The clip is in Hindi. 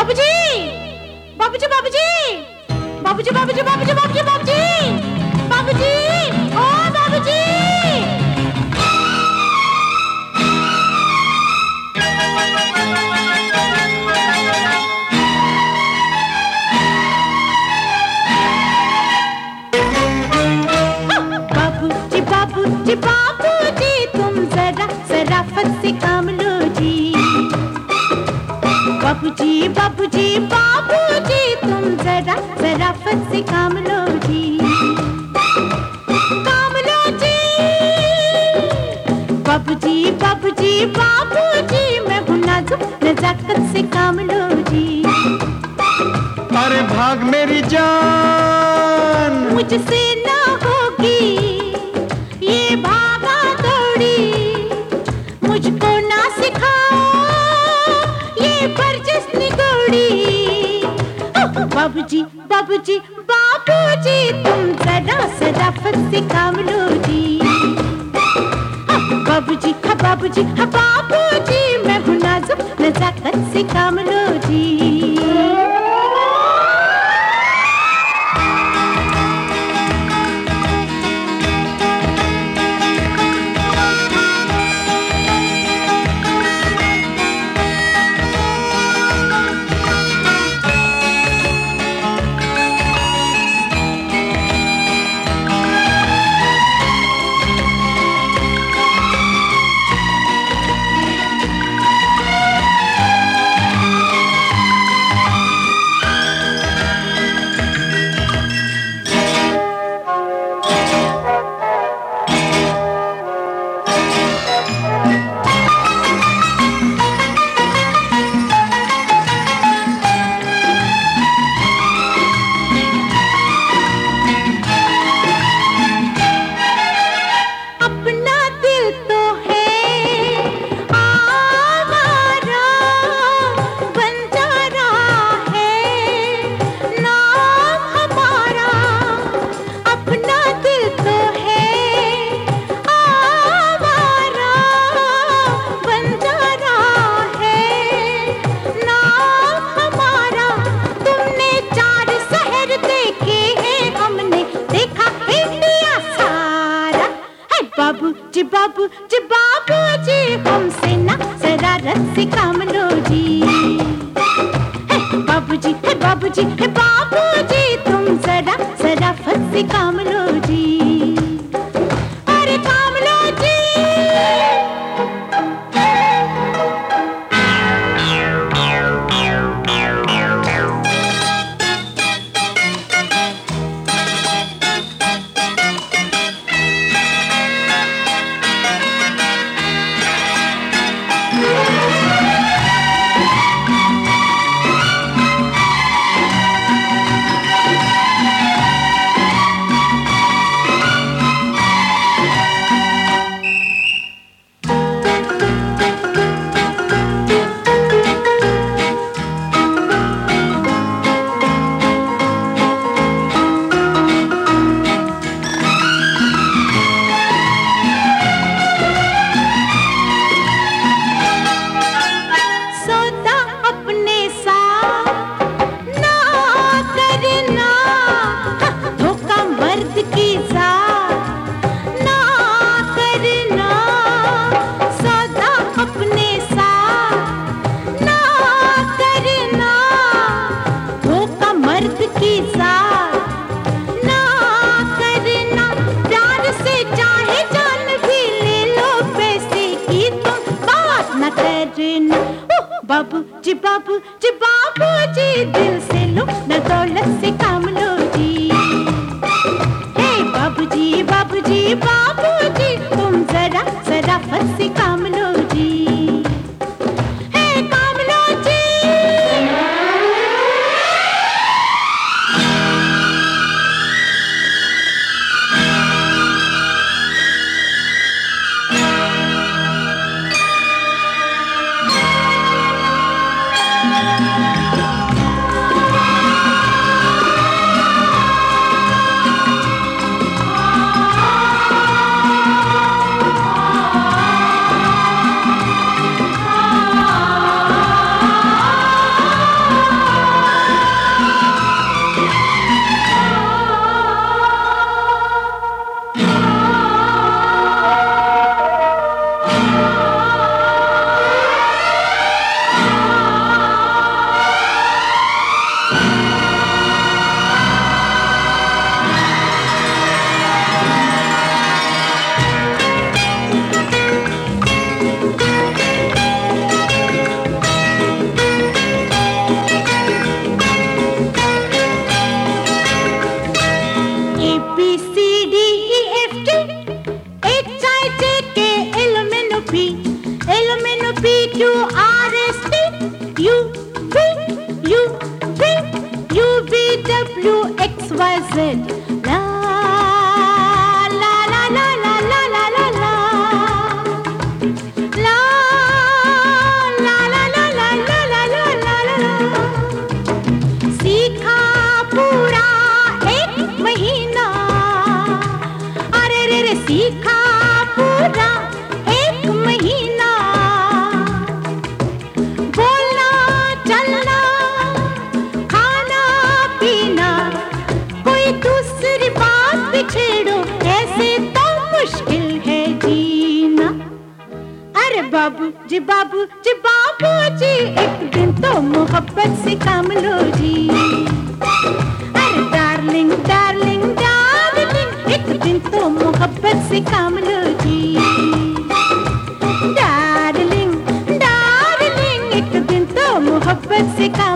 बाबूजी, बाबूजी, बाबूजी, बाबूजी, बाबूजी, बाबूजी, बाबूजी, बाबूजी, बाबूजी, ओ बाबूजी। बाबूजी, बाबूजी, बाबूजी, तुम जरा शराफत से काम लो जी। बाबूजी, बाबूजी, बाबूजी, तुम जरा शराफत से काम लो जी। काम लो जी। बाबूजी, बाबूजी, बाबूजी, मैं हूँ नाजुक, नजाकत से काम लो जी। अरे भाग मेरी जान, मुझसे ना होगी ये भागा दौड़ी, मुझको ना सिखाओ ये बरजस निगोड़ी। बाबूजी, बाबूजी, बाबूजी, तुम जरा शराफत से काम लो जी। बाबूजी, हाँ बाबूजी, हाँ बाबूजी, मैं हूँ नाजुक, नजाकत से काम लो जी। बाबूजी, बाबूजी, बाबूजी, हमसे ना शरारत से काम लो जी। बाबूजी, बाबूजी, बाबूजी, तुम जरा शराफत से काम लो जी। अरे काम लो जी। बाबूजी, बाबूजी, बाबूजी, दिल से लो न दौलत से काम लो जी। हे बाबूजी, बाबूजी, बाबूजी, तुम जरा शराफत से काम लो जी। हे काम लो जी। U V U V U V W X Y Z. La la la la la la la la la la la la la la la la la la. सीखा पूरा एक महीना, अरे रे रे सीखा पूरा एक महीना, बोलना चलना खाना पीना, कोई दूसरी बात भी छेड़ो ऐसे तो मुश्किल है जीना। अरे बाबू जी बाबू जी बाबू जी, एक दिन तो मोहब्बत से काम लो जी। अरे डार्लिंग डार्लिंग डार्लिंग, एक दिन तो मोहब्बत से काम लो जी। डार्लिंग डार्लिंग, एक दिन तो मोहब्बत से काम